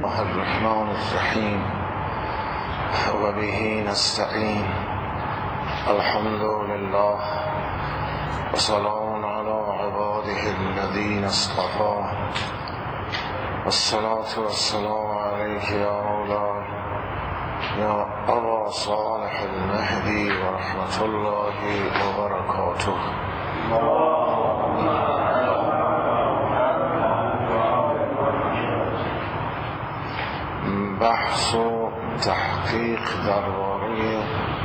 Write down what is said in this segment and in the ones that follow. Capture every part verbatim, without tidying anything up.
الله الرحمن الرحیم و به نستعین. الحمد لله و سلام علی عباده الذین اصطفی و الصلاة و السلام علیک یا مولاي یا ابا صالح المهدی و رحمت الله و برکاته. بحث و تحقیق درباره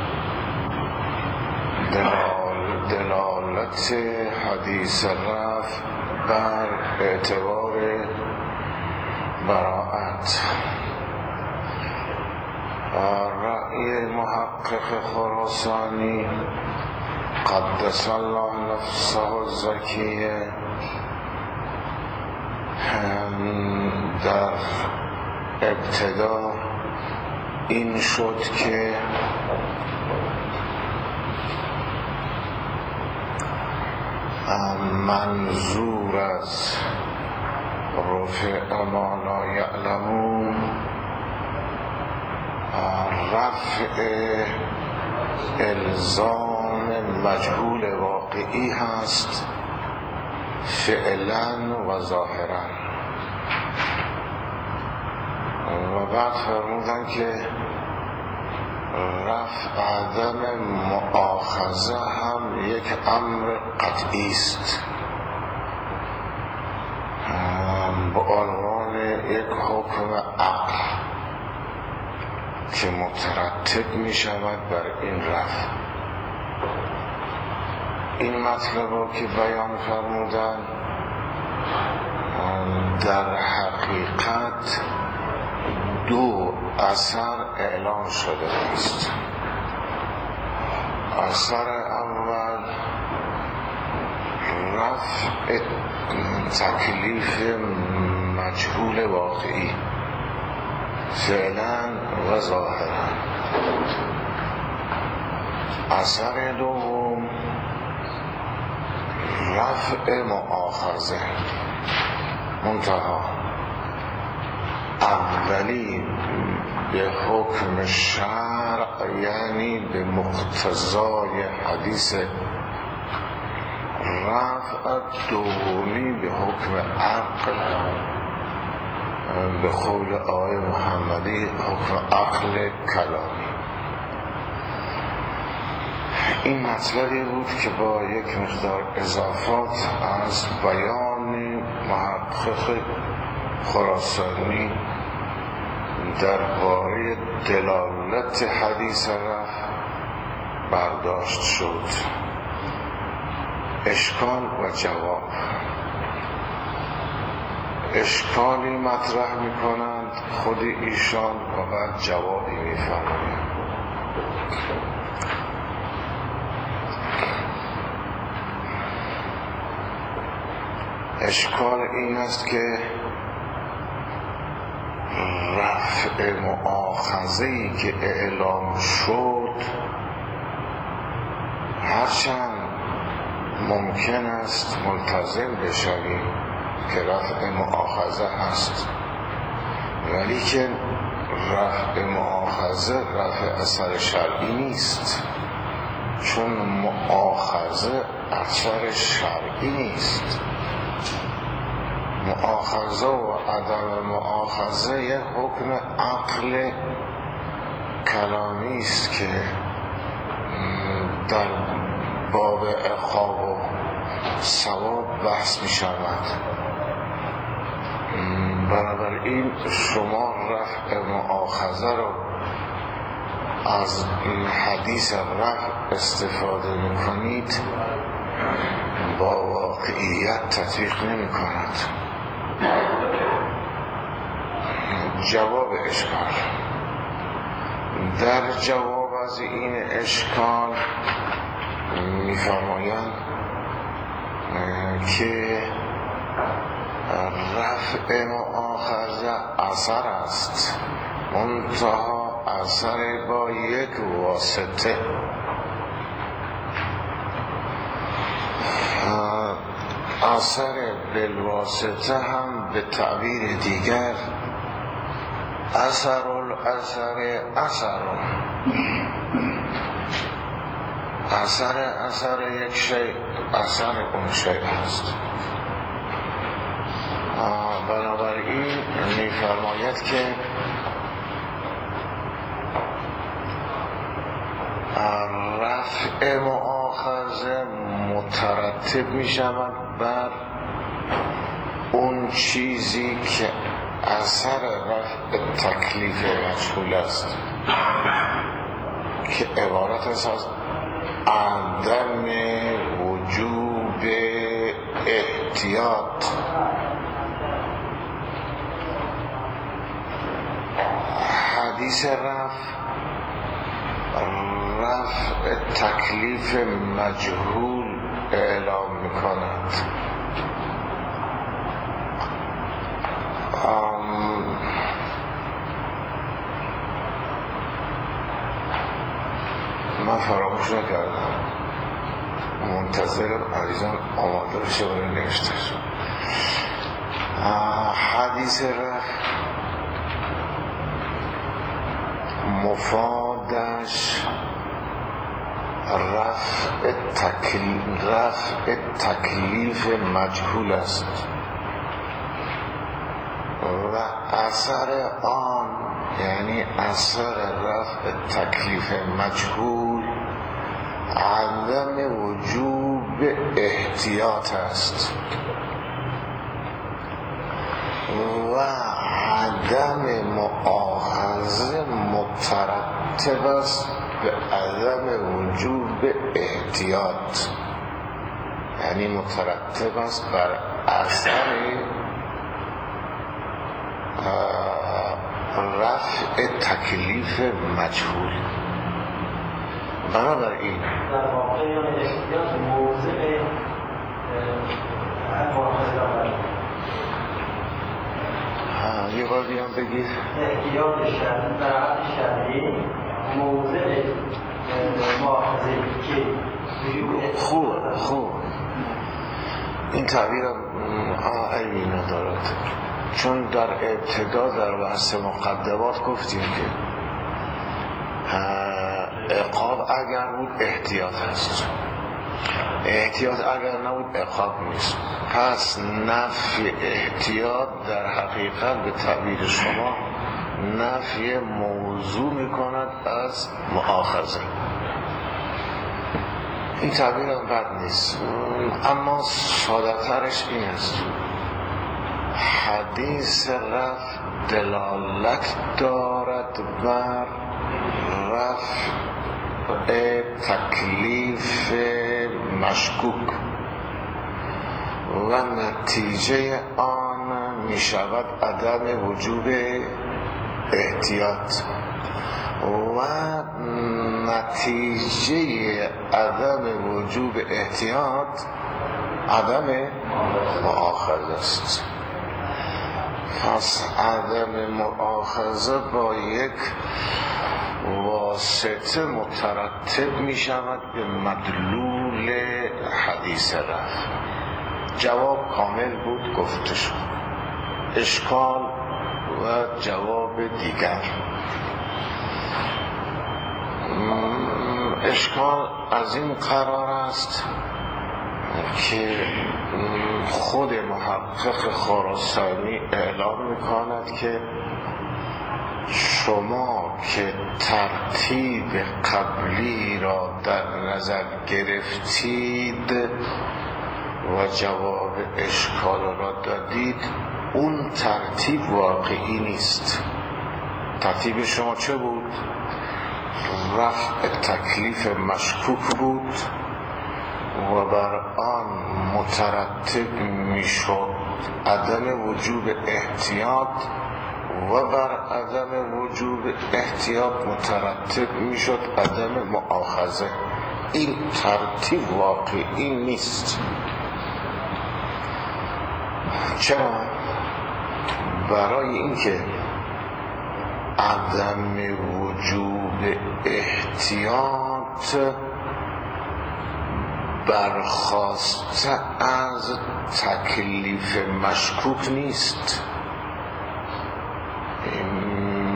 دلال دلالت حدیث رفع بر اعتبار براءت. رأی محقق خراسانی قدس الله نفسه الزکیه در ابتدا این شد که منظور از رفع ما لا یعلمون رفع الزام مجهول واقعی هست فعلا و ظاهرا، و بعد فرمودن که رفع عدم مؤاخذه هم یک امر قطعی است به عنوان یک حکم عقل که مترتب می شود بر این رفع. این مطلب رو که بیان فرمودن در حقیقت دو اثر اعلام شده است. اثر اول رفع تکلیف مجهول واقعی فعلا و ظاهرا. اثر دوم رفع مؤاخذه. منتها اولی به حکم شرع، یعنی به مقتضای حدیث رفع، دومی به حکم عقل، به قول آقای محمدی حکم عقل کلامی. این مطلبی بود که با یک مقدار اضافات از بیان محقق خراسانی درباره دلالت حدیث رفع برداشت شد. اشکال و جواب. اشکالی مطرح می کنند خود ایشان و بعد جوابی می فرمایند. اشکال این است که رفع مؤاخذه‌ای که اعلام شد هرچند ممکن است ملتزم بشویم که رفع مؤاخذه هست، ولی که رفع مؤاخذه رفع اثر شرعی نیست، چون مؤاخذه اثر شرعی نیست. مؤاخذه و عدم مؤاخذه یک حکم عقل کلامی است که در باب عقاب و ثواب بحث می شود. بنابراین شما رفع مؤاخذه رو از حدیث رفع استفاده می کنید، با واقعیت تطبیق نمی کند. جواب اشکال. در جواب از این اشکال می فرمایند که رفع مؤاخذه اثر است، منتها اثر با یک واسطه. اثر بالواسطه هم به تعبیر دیگر اثر الاثر اثر اثر اثر یک شیء اثر اون شیء هست. بنابراین می‌فرماید که رفع مؤاخذه مترتب می شود بر اون چیزی که اثر رفع تکلیف مجهول است، که عبارت است از عدم وجوب احتیاط. حدیث رفع رفع تکلیف مجهول اعلام می‌کند. من فراموش نکردم، منتظرم عزیزان آماده بشه برای نوشتش. حدیث رفع مفادش رفع تکلیف رفع تکلیف مجهول است و اثر آن یعنی اثر رفع تکلیف مجهول عدم وجوب احتیاط است و عدم مؤاخذه مترتب است به عدم وجوب احتیاط، یعنی مترتب است بر اثر رفع تکلیف مجهول. بنابراین در واقع احتیاط موضع مؤاخذه یه بار بیان بگید. احتیاط شرعی در حد شرعی موضع مؤاخذه که خوب خوب این تعبیر علمی ندارد، چون در ابتدا در بحث مقدمات گفتیم که عقاب اگر بود احتیاط هست، احتیاط اگر نبود عقاب نیست. پس نفی احتیاط در حقیقت به تعبیر شما نفی موضوع میکند از مؤاخذه. این تعبیر هم بد نیست، اما ساده ترش این است: حدیث رفع دلالت دارد بر رفع تکلیف مشکوک و نتیجه آن می شود عدم وجوب احتیاط و نتیجه عدم وجوب احتیاط عدم مؤاخذه است. پس عدم مؤاخذه با یک واسطه مترتب می شود به مدلول حدیث رفع. جواب کامل بود گفته شد. اشکال و جواب دیگر. اشکال از این قرار است که خود محقق خراسانی اعلام می‌کند که شما که ترتیب قبلی را در نظر گرفتید و جواب اشکال را دادید، اون ترتیب واقعی نیست. ترتیب شما چه بود؟ رفع تکلیف مشکوک بود و بر آن مترتب میشد عدم وجوب احتیاط و بر عدم وجوب احتیاط مترتب میشد عدم مؤاخذه. این ترتیب واقعی نیست. چرا؟ برای اینکه عدم وجوب احتیاط برخاسته از تکلیف مشکوک نیست.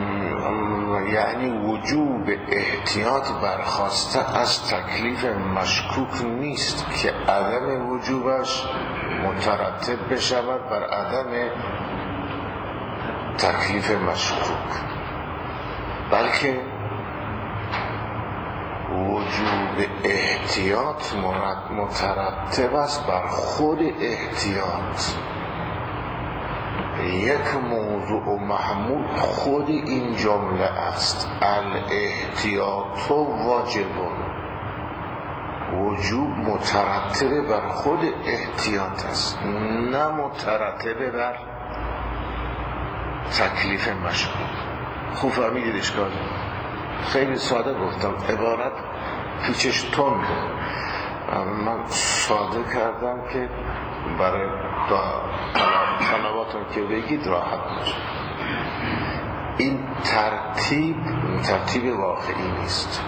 یعنی وجوب احتیاط برخواسته از تکلیف مشکوک نیست که عدم وجوبش مترتب بشود بر عدم تکلیف مشکوک، بلکه وجوب احتیاط مترتب است بر خود احتیاط. یک موضوع و محمول خود این جمله است: الاحتیاط واجبون. وجوب مترتب بر خود احتیاط است، نه مترتب بر تکلیف مشکوک. خوب فهمیدید اشکال؟ خیلی ساده گفتم، عبارت پیچش تنده، من ساده کردم که برای طلباتون که بگید راحت باشه. این ترتیب ترتیب واقعی نیست.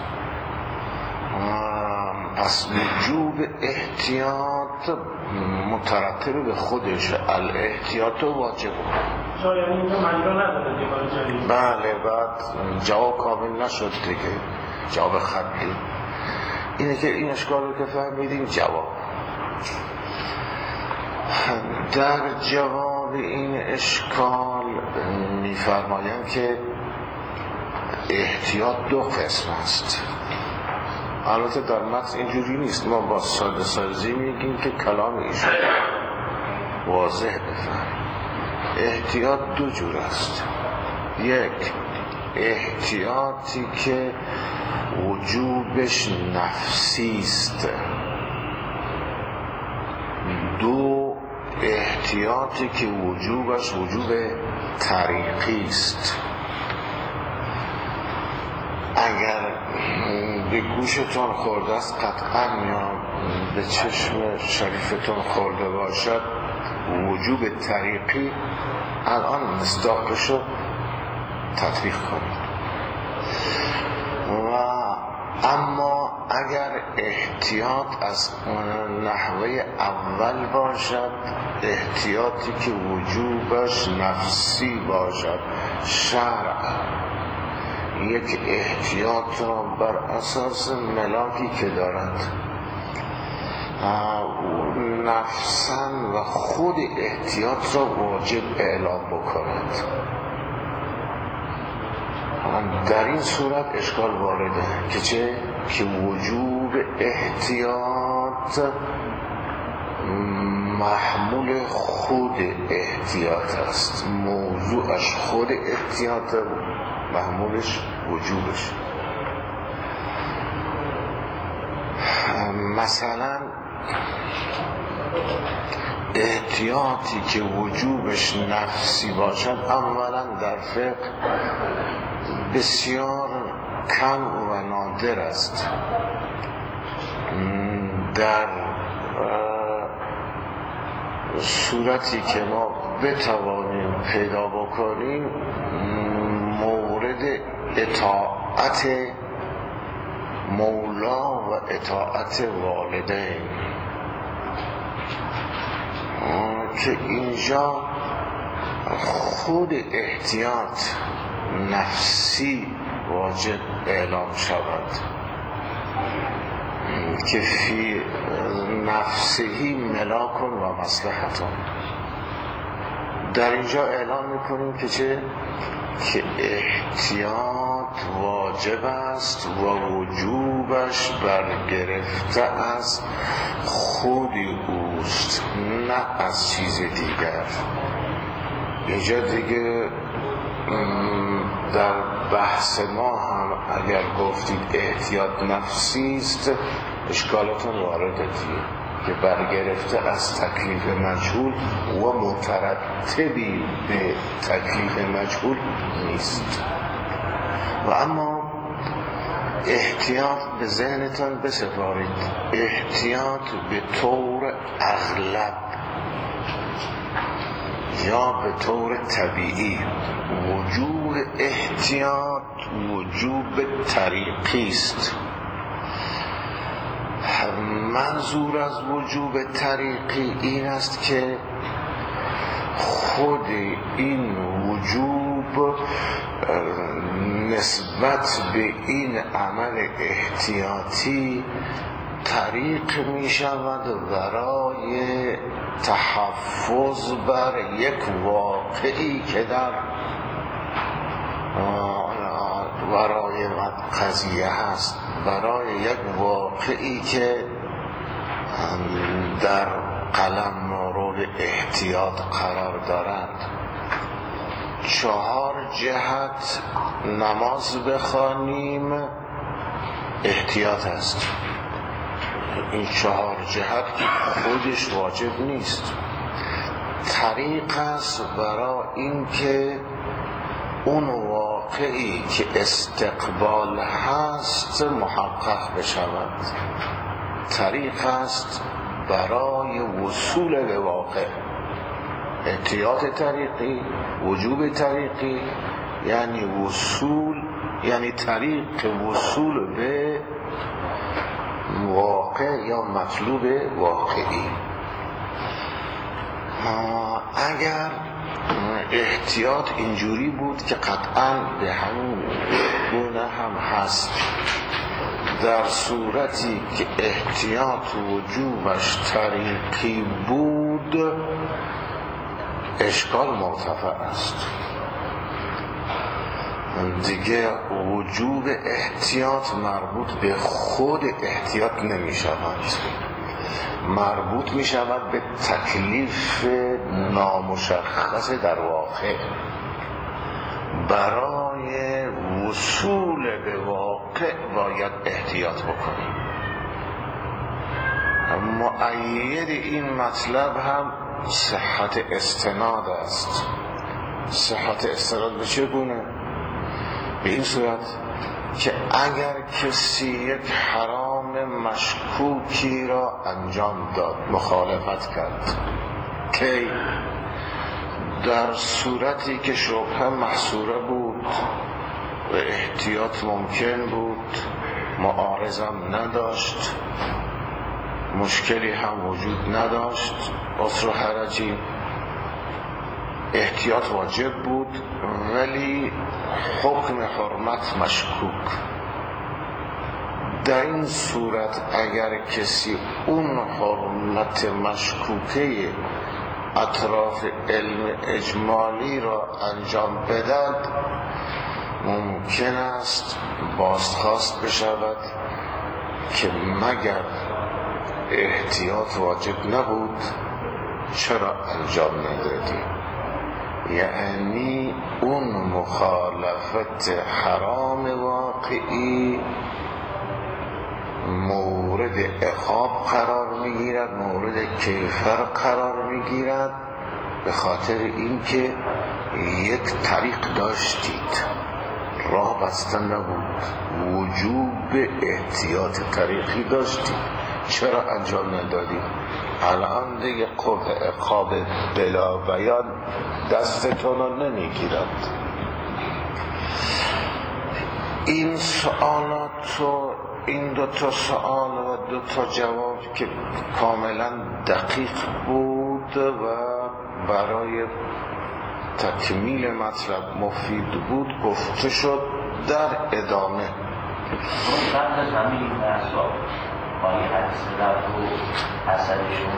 پس وجوب احتیاط مترتب به خودش، الاحتیاط واجب. شاید اینجا معنی رو نداره دیگه. بله، بعد جواب کامل نشد دیگه، جواب خطی. اینه که این اشکال رو که فهمیدیم جواب. در جواب این اشکال میفرمایند که احتیاط دو قسم است. البته در متن اینجوری نیست، ما با ساده سازی میگیم که کلام ایشون واضح بفهم. احتیاط دو جور است: یک احتیاطی که وجوبش نفسی است، دو احتیاطی که وجوبش وجوب طریقی است. اگر به گوشتون خورده است قطعا یا به چشم شریفتون خورده باشد وجوب طریقی، الان مصداقشو تطبیق کنید. و اما اگر احتیاط از نحوه اول باشد، احتیاطی که وجوبش نفسی باشد، شرع یک احتیاط را بر اساس ملاکی که دارد نفساً و خود احتیاط را واجب اعلام بکند، در این صورت اشکال وارده که چه؟ که وجوب احتیاط محمول خود احتیاط است، موضوعش خود احتیاط، محمولش وجوبش. مثلا احتیاطی که وجوبش نفسی باشد اولا در فقه بسیار کم و نادر است. در صورتی که ما بتوانیم پیدا بکنیم مورد اطاعت مولا و اطاعت والدین، که اینجا خود احتیاط نفسی واجب اعلام شود که فی نفسهی ملاکن و مصلحتون. در اینجا اعلام میکنیم که چه؟ که احتیاط واجب است و وجوبش برگرفته از خود اوست، نه از چیز دیگر. اینجا دیگه در بحث ما هم اگر گفتید احتیاط نفسی است اشکالاتون وارده دیگه که برگرفته از تکلیف مجهول و مترتبی به تکلیف مجهول نیست. و اما احتیاط به ذهنتان بسپارید، احتیاط به طور اغلب یا به طور طبیعی وجوب احتیاط وجوب طریقی است. منظور از وجوب طریقی این است که خود این وجوب نسبت به این عمل احتیاطی طریق می شود برای تحفظ بر یک واقعی که در برای قضیه هست، برای یک واقعی که در قلم مورد احتیاط قرار دارد. چهار جهت نماز بخوانیم احتیاط است. این چهار جهت که خودش واجب نیست، طریق است برای اینکه اون واقعی که استقبال هست محقق بشود، طریق است برای وصول به واقع. احتیاط طریقی، وجوب طریقی یعنی وصول، یعنی طریق وصول به واقع یا مطلوب واقعی. اگر احتیاط اینجوری بود که قطعاً به همون گونه هم هست، در صورتی که احتیاط وجوبش طریقی بود اشکال مرتفع است. دیگه وجوب احتیاط مربوط به خود احتیاط نمی شود، مربوط می شود به تکلیف نامشخص در واقع. برای وصول به واقع باید احتیاط بکنیم. مؤید این مطلب هم صحت استناد است. صحت استناد به چه گونه؟ به این صورت که اگر کسی یک حرام مشکوکی را انجام داد، مخالفت کرد، که در صورتی که شبهه محصوره بود و احتیاط ممکن بود، معارضم نداشت، مشکلی هم وجود نداشت، عسر و حرجی، احتیاط واجب بود ولی حکم حرمت مشکوک. در این صورت اگر کسی اون حرمت مشکوکه اطراف علم اجمالی را انجام بدهد، ممکن است بازخواست بشود که مگر احتیاط واجب نبود چرا انجام ندادی؟ یعنی اون مخالفت حرام واقعی مورد عقاب قرار میگیرد، مورد کیفر قرار میگیرد، به خاطر اینکه یک طریق داشتید، راه بسته نبود، وجوب احتیاط طریقی داشتید، چرا انجام ندادید؟ الان دیگه قرب عقاب بلا بیان دستتون رو نمیگیرد. این سوالات و این دو تا سوال و دو تا جواب که کاملا دقیق بود و برای تکمیل مطلب مفید بود گفته شد. در ادامه بعد از همین مسائل مایی حدیث رفت و حسدشون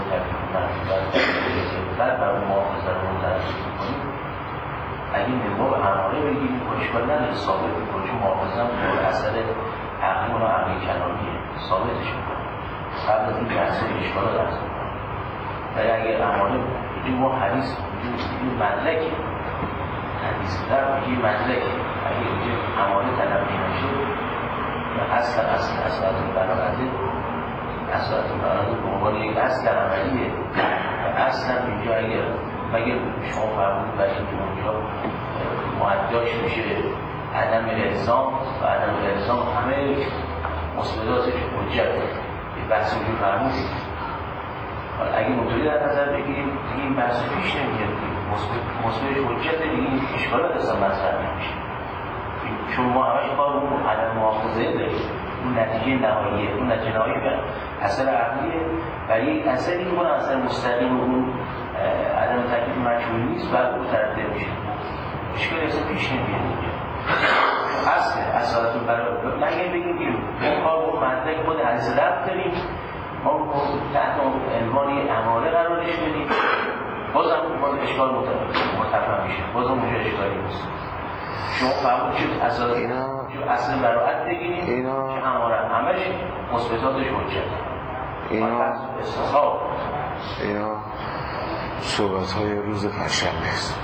بعد برای محافظه رو منتظر میکنیم. اگه نگاه به هماره بگیم اشکال نداره، ثابت میکنه، چون محافظه هم دور اثر عقلی و عقلی کلامیه، ثابتش میکنه قبل از این بحث اشکال رو درست میکنه. ولی اگه هماره بگیم ما حدیث بگیم مدلکه، حدیث در بگیم مدلکه، اگه بگیم هماره تلقی نشه اصلا اصلا اصلا برآورده اصلا برآورده به عنوان یک اصل عملیه. اصلا اینجا اگر مگر شما فرمودید برای اینکه اونجا معداش میشه عدم الزام و عدم الزام همه مثبتاتش حجته، یه بحث رو فرمودید. اگه موتوری در نظر بگیریم این بحث پیش نمیگه، مثبتش حجته، دیگه این اشکالات اصلا مطرح نمیشه، چون ما همش کار اون عدم محافظه داریم، اون نتیجه نهاییه، اون نتیجه نهایی به اثر عقلیه و یک اثری اون اثر مستقیم اون عدم تکلیف مجهول نیست و اون طرف میشه، اشکالی اصلا پیش نمیاد دیگه. اصل نظرت داریم ما تحت عنوان اماره قرارش بدیم، بازم باز اشکال متفهم میشه، بازم اونجا اشکالی نیست. شما فرمود که اساس اینا اصل براعت بگیریم اینا که اماره همش مثبتاتش حجت اینا استصحاب اینا صحبت های روز پنجشنبه است.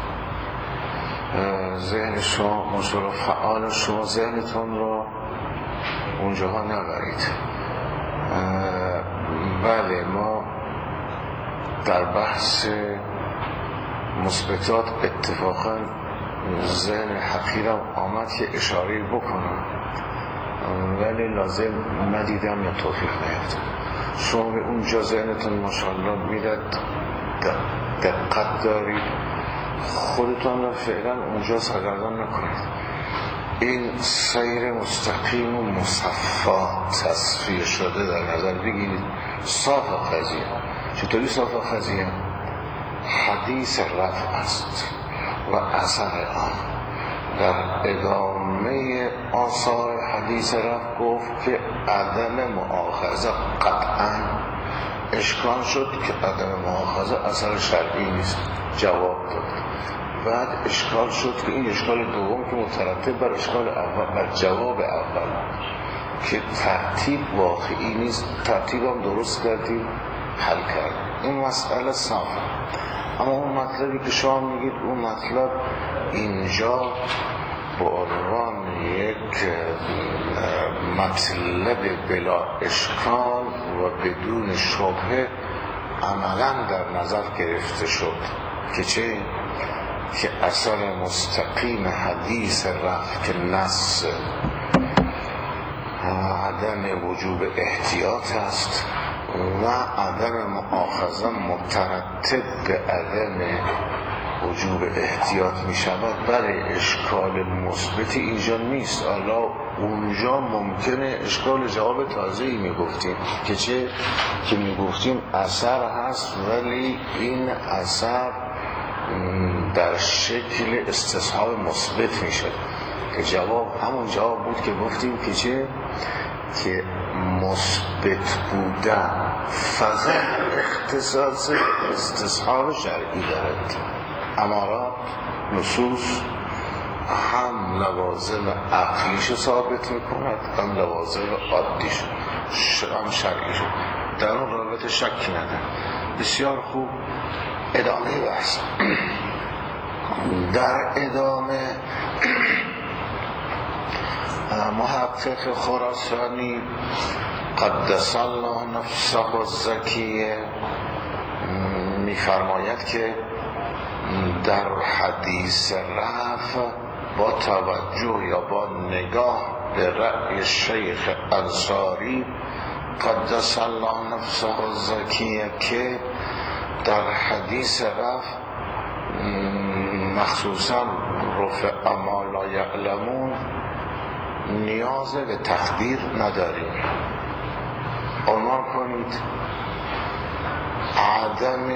ذهن شما مشغول فعال شما ذهنتون رو اونجاها نبرید. بله ما در بحث مثبتات اتفاقا ذهن حقیرم آمد که اشاره بکنم ولی لازم ندیدم یا توفیق نیافتم. شما به اونجا ذهنتون ماشاءالله میرد، دقت دارید، خودتون رو فعلا اونجا سرگردان نکنید. این سیر مستقیم و مصفا تصفیه شده در نظر بگیرید. صاف قضیه چطوری صاف قضیه؟ حدیث رفع است و اثر آن. در ادامه آثار حدیث رفع گفت که عدم مؤاخذه قطعا اشکال شد که عدم مؤاخذه اثر شرعی نیست، جواب داد. بعد اشکال شد که این اشکال دوم که مترتب بر اشکال اول، بر جواب اول، که ترتیب واقعی نیست، ترتیب هم درست کردیم حل کرد. این مسئله صافه. اما اون مطلبی که شما میگید اون مطلب اینجا با عنوان یک مطلب بلا اشکال و بدون شبهه عملا در نظر گرفته شد که چه؟ که اثر مستقیم حدیث رفع که نص عدم وجوب احتیاط است و عدم مؤاخذه مترتب به عدم وجوب احتیاط می شود. برای اشکال مثبتی اینجا نیست. حالا اونجا ممکنه اشکال جواب تازه‌ای می گفتیم که چه؟ که می گفتیم اثر هست ولی این اثر در شکل استصحاب مثبت می شد که جواب همون جواب بود که گفتیم که چه؟ که مثبت بودن فقط اختصاص استصحاب شرعی دارد. امارات نصوص هم لوازم عقلیشو ثابت میکند هم لوازم عادیشو هم شرعیشو. در اون رابطه شکی ندارم. بسیار خوب. ادامه بحث. در ادامه محقق خراسانی قدس الله نفسه الزکیه میفرماید که در حدیث رفع با توجه یا با نگاه به رأی شیخ انصاری قدس الله نفسه الزکیه که در حدیث رفع مخصوصا رفع ما لا یعلمون نیاز به تقدیر نداریم. عنوان کنید عدم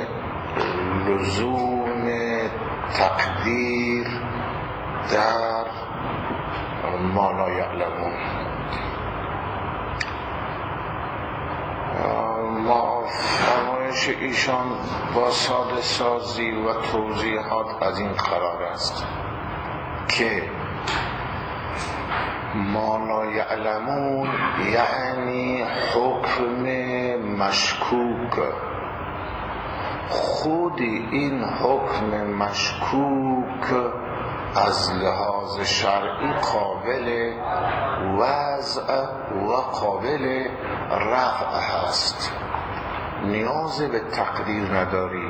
لزوم تقدیر در ما لا یعلمون. ما فرمایش ایشان با ساده سازی و توضیحات از این قرار است که ما لا یعلمون یعنی حکم مشکوک. خود این حکم مشکوک از لحاظ شرعی قابل وضع و قابل رفع هست. نیاز به تقدیر نداری.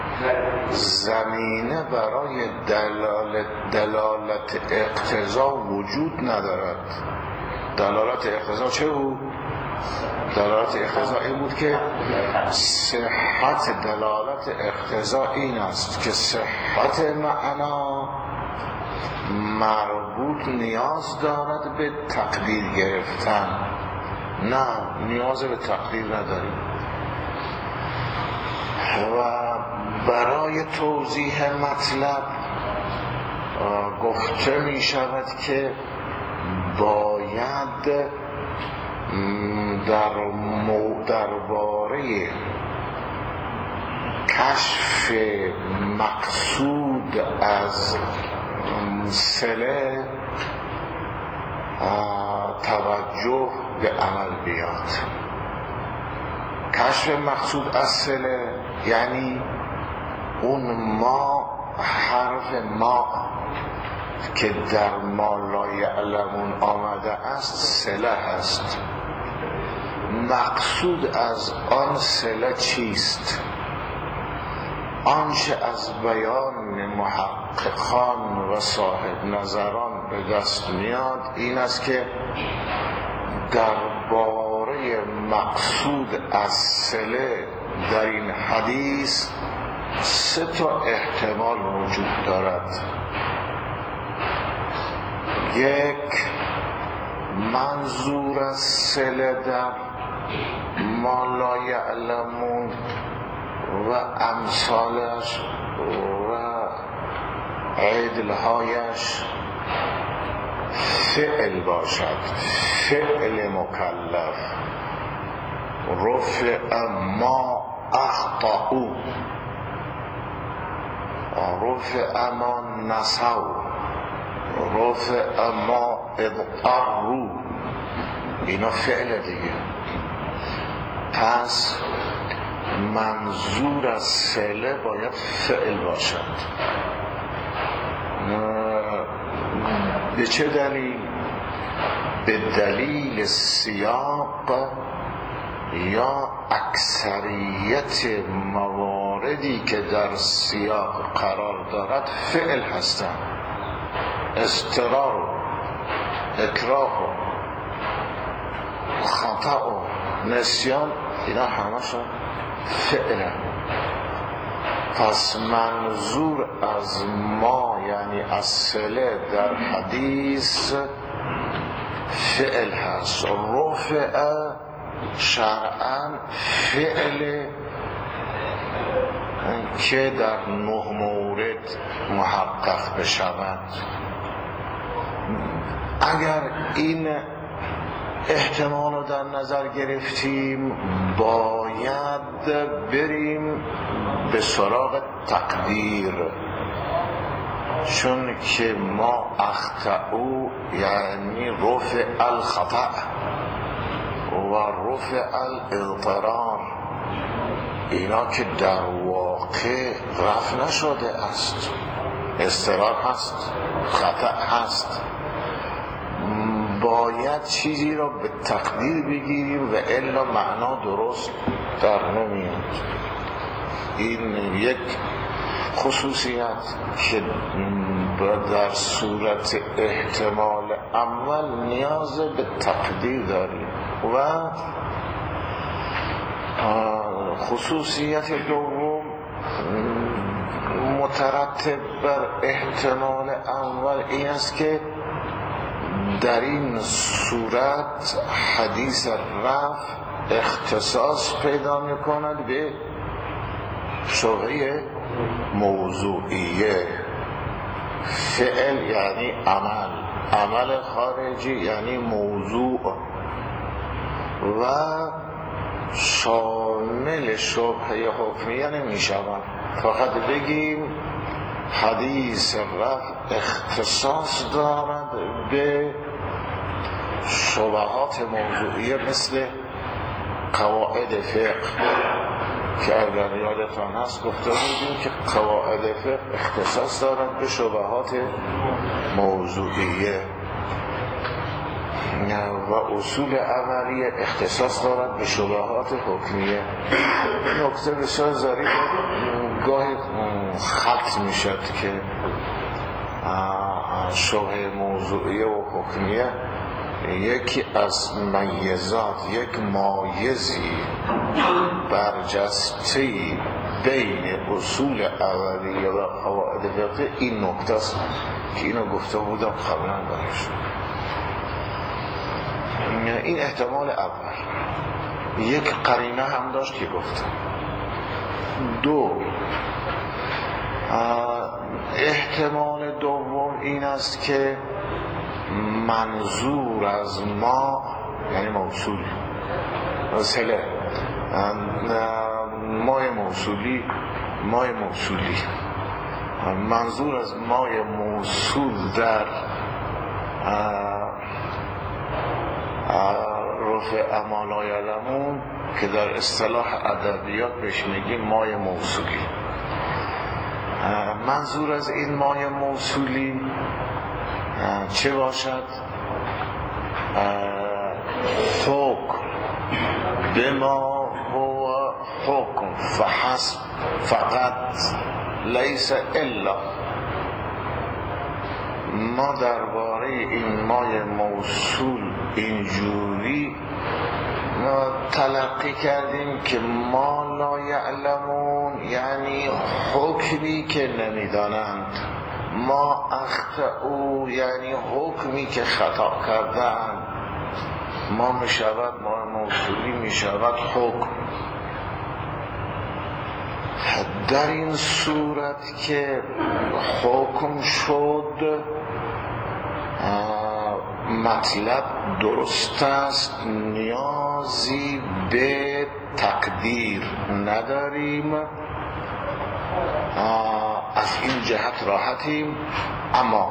زمینه برای دلالت دلالت اقتضا وجود ندارد. دلالت اقتضا چه بود؟ دلالت اقتضا این بود که صحت دلالت اقتضا این است که صحت معنا مربوط نیاز دارد به تقدیر گرفتن. نه، نیاز به تقدیر نداریم. و برای توضیح مطلب گفته می شود که باید در مو درباره کشف مقصود از صله توجه به عمل بیاد. کشف مقصود از صله یعنی اون ما، حرف ما که در ما لا یعلمون آمده است صله هست. مقصود از آن صله چیست؟ آنچه از بیان محققان و صاحب نظران به دست میاد این است که درباره مقصود از صله در این حدیث سه تا احتمال وجود دارد. یک، منظور از صله در ما لا یعلمون و امثالش و عدلهایش فعل باشد، فعل مکلف، رفع ما اخطأو، رفع ما نسو، رفع ما اضطروا، اینا فعل دیگه. پس منظور از صله باید فعل باشد. به چه دلیل؟ به دلیل سیاق یا اکثریت مواردی که در سیاق قرار دارد فعل هستند. اضطرار و اکراه و خطا و نسیان اینا همشون فعله. پس منظور از ما یعنی از صله در حدیث فعل هست. رفع شرعاً فعل که در نه مورد محقق بشود. اگر این احتمال رو در نظر گرفتیم باید بریم به سراغ تقدیر، چون که ما اخطأو یعنی رفع الخطأ و رفع الاضطرار، اینا که در واقع رفع نشده است، اضطرار هست، خطأ هست، باید چیزی را به تقدیر بگیریم و الا معنا درست در نمیاد. این یک خصوصیت که در صورت احتمال اول نیاز به تقدیر داریم. و خصوصیت دوم مترتب بر احتمال اول این است که در این صورت حدیث رفع اختصاص پیدا می‌کند به شبهه موضوعیه. فعل یعنی عمل، عمل خارجی یعنی موضوع و شامل شبهه حکمیه نمی‌شود. فقط بگیم حدیث رفع اختصاص دارد به شبهات موضوعیه مثل قواعد فقه که اگر یادتان هست گفته بودیم که قواعد فقه اختصاص دارد به شبهات موضوعیه و اصول عملیه اختصاص دارد به شبهات حکمیه. نکته بسیار ظریف گاهی خط میشد که شبهه موضوعیه و حکمیه یکی از میزات، یک مایزی برجسته‌ای بین اصول اولیه و قواعد فقه این نکته است که اینو گفته بودم قبلا برش. این احتمال اول. یک قرینه هم داشت که گفتم. دو، احتمال دوم این است که منظور از ما یعنی موصول، سله مای موصولی، مای موصولی. منظور از مای موصول در رفع ما لا یعلمون که در اصطلاح ادبیات بهش میگیم مای موصولی. منظور از این مای موصولی چه باشد؟ حکم بما هو حکم فحسب، فقط، لیس الا. ما درباره این مای موصول اینجوری تلقی کردیم که ما لا یعلمون یعنی حکمی که نمیدانند، ما اخطئوا یعنی حکمی که خطا کردند. ما میشود ما موصولی میشود حکم. در این صورت که حکم شد مطلب درست است، نیازی به تقدیر نداریم، از این جهت راحتیم. اما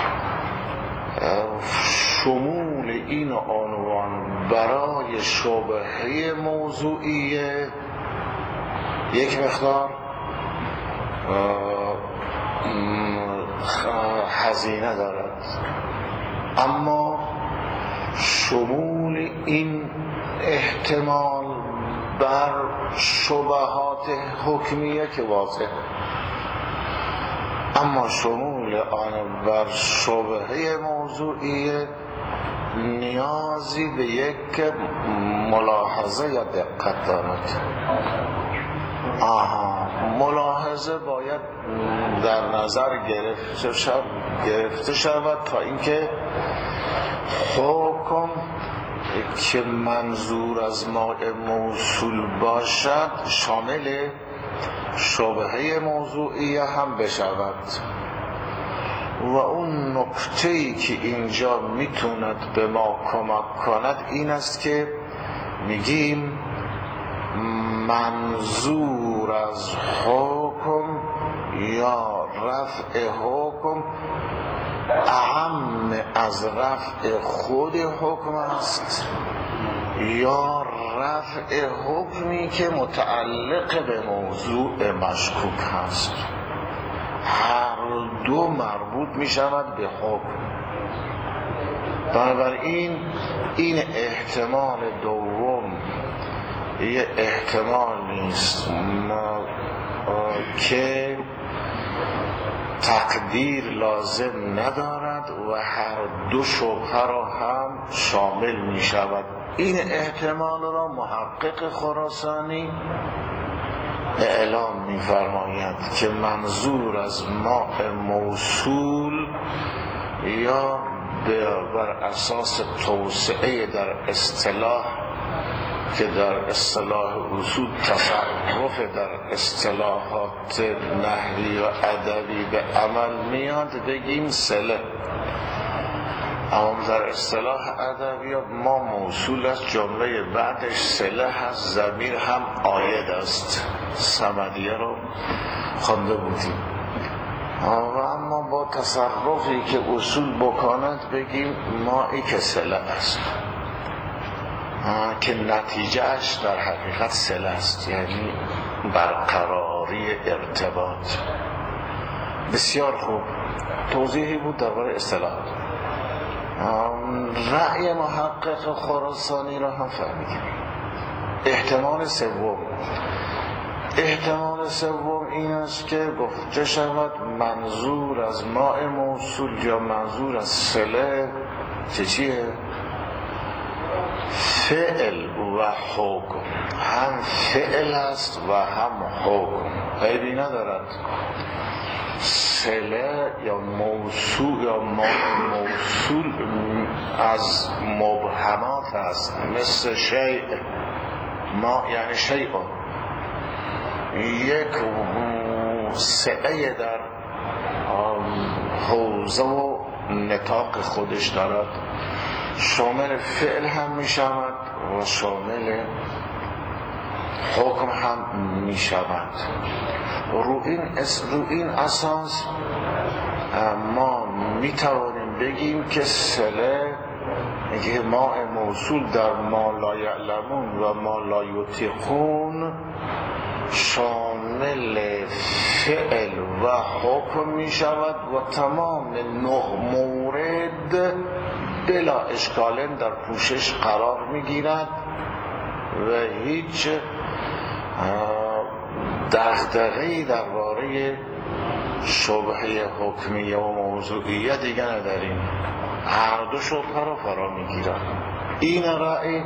شمول این عنوان برای شبهه موضوعیه یک مقدار هزینه دارد، اما شمول این احتمال بر شبهات حکمیه که واضح، اما شمول آن بر شبهه موضوعیه نیازی به یک ملاحظه یا دقت دارد. آها، ملاحظه باید در نظر گرفته شود گرفته شود تا اینکه حکم که منظور از ماء موصول باشد شامل شبهه موضوعیه هم بشود. و اون نکته‌ای که اینجا میتوند به ما کمک کند این است که میگیم منظور از حکم یا رفع حکم اهم از رفع خود حکم است یا رفع حکمی که متعلق به موضوع مشکوک هست. هر دو مربوط می شود به حکم. بنابراین این احتمال دوم یه احتمال نیست که تقدیر لازم ندارد و هر دو شبهه را هم شامل می شود. این احتمال را محقق خراسانی اعلام می فرماید که منظور از ماء موصول یا بر اساس توسعه در اصطلاح که در اصطلاح اصول تصرف در اصطلاحات نحوی و ادبی به عمل میاد بگیم صله، اما در اصطلاح ادبیات ما موصول است، جمله بعدش صله هست، ضمیر هم عاید است. صمدیه رو خوانده بودیم. و اما با تصرفی که اصول بکند بگیم مایی که صله است که نتیجهش در حقیقت صله است، یعنی برقراری ارتباط. بسیار خوب، توضیحی بود درباره اصطلاحات. رأی محقق خراسانی را هم فهمیدیم. احتمال سوم احتمال سوم این است که گفته شود منظور از ماء موصول یا منظور از صله چه چیه؟ فعل و حکم. هم فعل است و هم حکم، عیبی ندارد. صله یا موصول یا ماء موصول از مبهمات است، مثل شیء. ما یعنی شیء، یک سعه در حوزه و نطاق خودش دارد. شامل فعل هم می شود و شامل حکم هم می شود. رو این, رو این اساس ما می توانیم بگیم که صله که ما موصول در ما لا یعلمون و ما لا یطیقون شامل فعل و حکم می شود و تمام نه مورد بلا اشکال در پوشش قرار می گیرد و هیچ دغدغه‌ای درباره شبهه حکمیه و موضوعیه دیگه نداریم. هر دو شبهه را فرا می گیرد. این رأی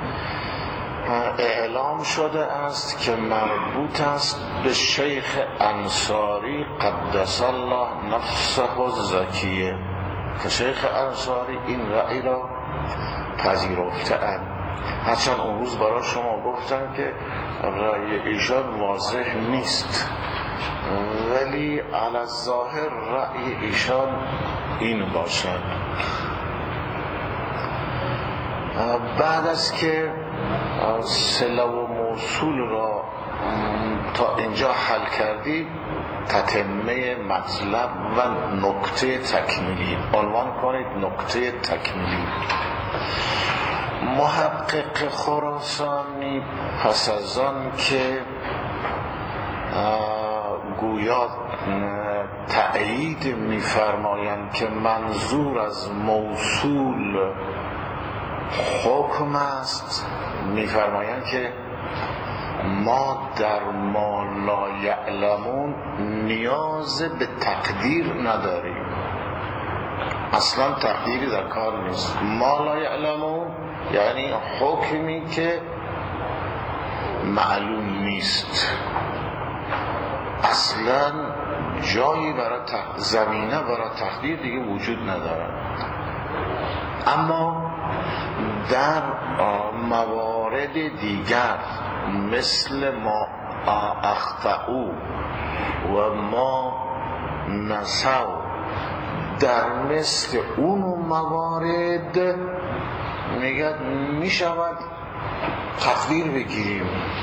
اعلام شده است که مربوط است به شیخ انصاری قدس الله نفسه الزکیه که شیخ انصاری این رأی را پذیرفته اند. هرچند اون روز برای شما گفتن که رأی ایشان واضح نیست، ولی علی الظاهر رأی ایشان این باشد. بعد از که صله و موصول را تا اینجا حل کردید، تتمه مطلب و نکته تکمیلی عنوان کنید. نکته تکمیلی: محقق خراسانی پس از آن که گویا تأیید می‌فرمایند که منظور از موصول حکم است، می‌فرمایند که ما در ما لا یعلمون نیاز به تقدیر نداریم. اصلا تقدیری در کار نیست. ما لا یعلمون یعنی حکمی که معلوم نیست، اصلا جایی برای تق... زمینه برای تقدیر دیگه وجود ندارد. اما در موارد دیگر مثل ما اخطئو و ما نسو، در مثل اون موارد میگه میشود تقدیر بگیریم،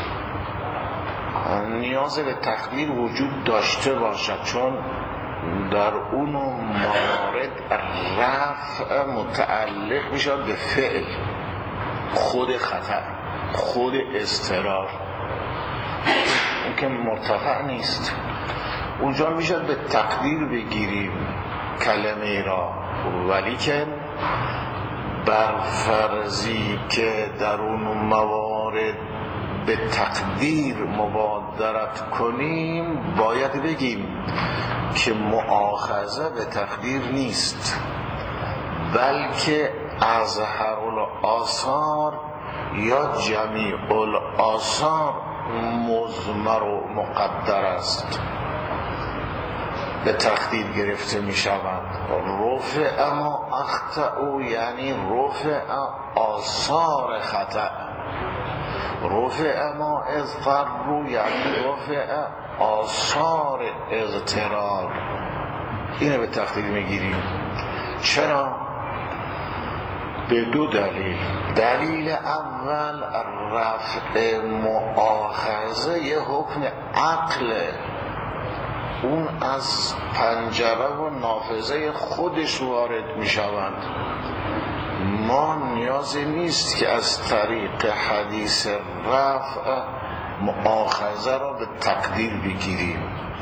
نیاز به تقدیر وجود داشته باشد، چون در اون موارد رفع متعلق میشود به فعل، خود خطر، خود اضطرار، اون که مرتفع نیست. اونجا میشود به تقدیر بگیریم کلمه را، ولی که بر فرضی که در اون موارد به تقدیر مبادرت کنیم باید بگیم که مؤاخذه به تقدیر نیست، بلکه اظهر الآثار یا جمیع الآثار مضمر و مقدر است، به تقدیر گرفته می شود. رفع ما اخطئو یعنی رفع آثار خطأ، رفع ما اضطروا یعنی رفع آثار اضطرار. اینو به تقدیر میگیریم. چرا؟ به دو دلیل. دلیل اول رفع مؤاخذه یه حکم عقل، اون از پنجره و نافذه خودش وارد می شوند. ما نیازی نیست که از طریق حدیث رفع مؤاخذه را به تقدیر بگیریم.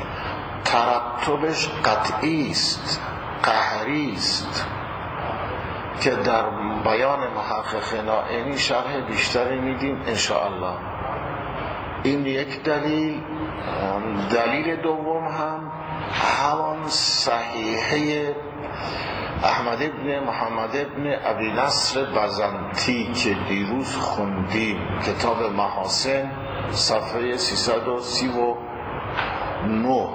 ترتبش قطعی است، قهری است که در بیان محقق نائینی شرح بیشتری میدیم انشاءالله. این یک دلیل. دلیل دوم هم همان صحیحه احمد ابن محمد ابن ابی نصر بزنطی که دیروز خوندیم، کتاب محاسن صفحه سیصد و سی و نه.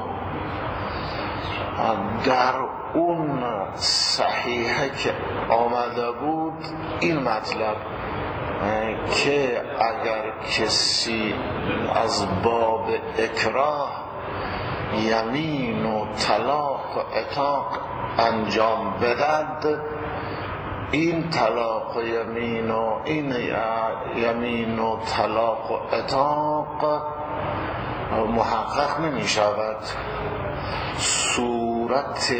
در اون صحیحه که آمده بود این مطلب که اگر کسی از باب اکراه یمین و طلاق و عتاق انجام بدهد، این طلاق و یمین و این یمین و طلاق و عتاق محقق نمی شود، صورت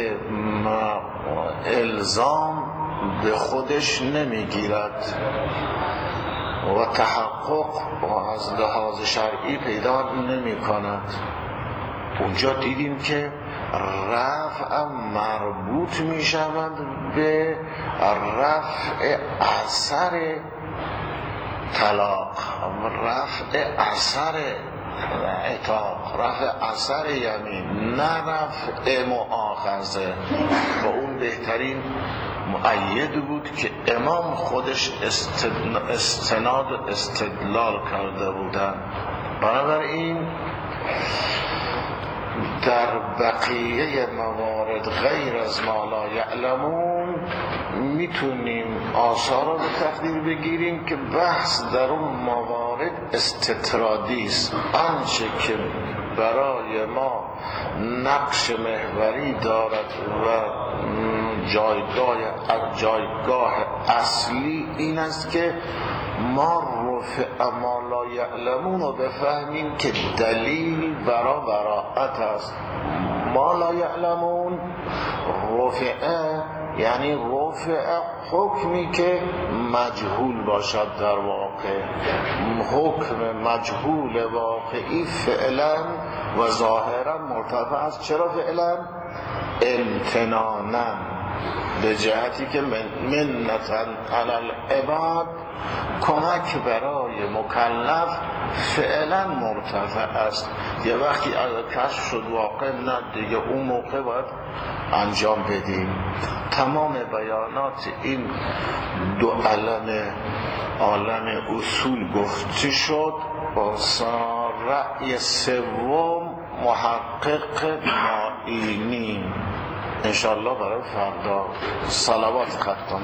الزام به خودش نمی گیرد و تحقق از لحاظ شرعی پیدا نمی کند. اونجا دیدیم که رفع مربوط می شود به رفع اثر طلاق، رفع اثر عتاق، رفع اثر یمین، نه رفع مؤاخذه. و اون بهترین مؤید بود که امام خودش استناد و استدلال کرده بودن. بنابراین در بقیه موارد غیر از ما لا یعلمون میتونیم آثار رو به تقدیر بگیریم که بحث در اون موارد استطرادی است. آنچه که برای ما نقش محوری دارد و جایگاه جایگاه اصلی این است که ما رفع ما لا یعلمون رو بفهمیم که دلیل برا براءت است. ما لا یعلمون رفع یعنی رفع حکمی که مجهول باشد، در واقع حکم مجهول واقعی فعلا و ظاهرا مرتفع است. چرا فعلا؟ امتنانا، به جهتی که من منتا علی العباد، کمک برای مکلف فعلا مرتفع است. یه وقتی اگر کشف شد واقع نه دیگه، اون موقع باید انجام بدیم. تمام بیانات این دو علم عالم اصول گفته شد. با رأی سوم محقق معینی انشاءالله برای فردا صلوات ختم